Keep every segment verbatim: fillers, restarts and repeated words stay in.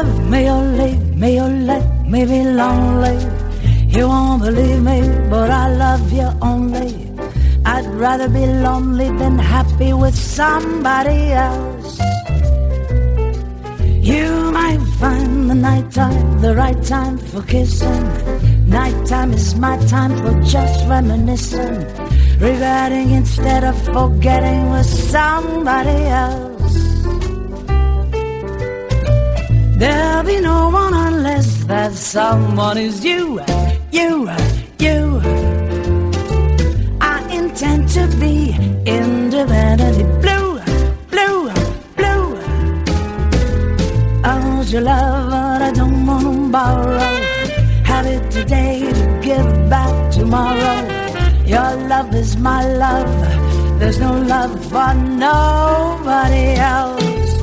Love me or leave me or let me be lonely. You won't believe me, but I love you only. I'd rather be lonely than happy with somebody else. You might find the nighttime the right time for kissing. Nighttime is my time for just reminiscing, regretting instead of forgetting with somebody else. There'll be no one unless that someone is you, you, you. I intend to be independently blue, blue, blue. I want your love, but I don't want to borrow. Have it today to give back tomorrow. Your love is my love. There's no love for nobody else.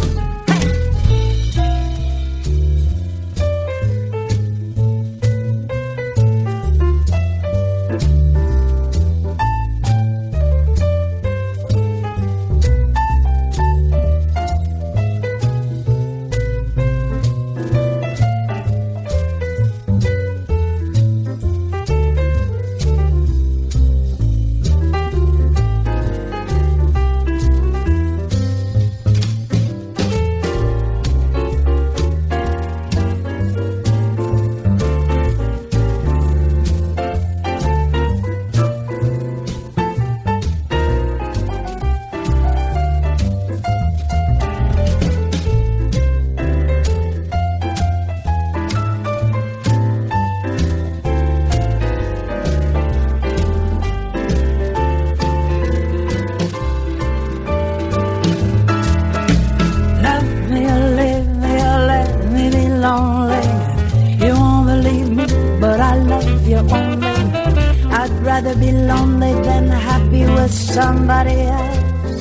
Rather be lonely than happy with somebody else.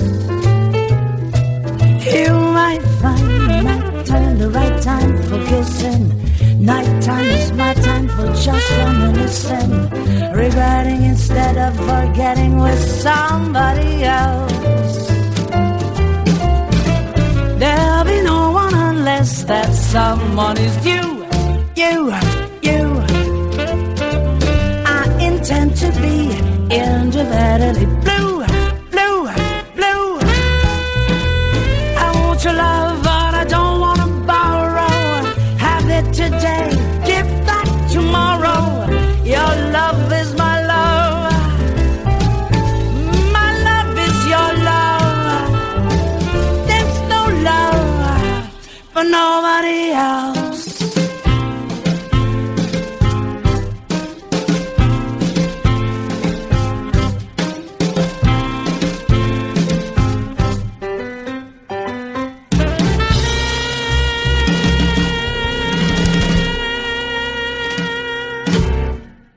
You might find nighttime the right time for kissing. Nighttime is my time for just reminiscing, regretting instead of forgetting with somebody else. There'll be no one unless that someone is you, you, you. Tend to be independently blue, blue, blue. I want your love, but I don't want to borrow. Have it today, give back tomorrow. Your love is my love. My love is your love. There's no love for nobody else.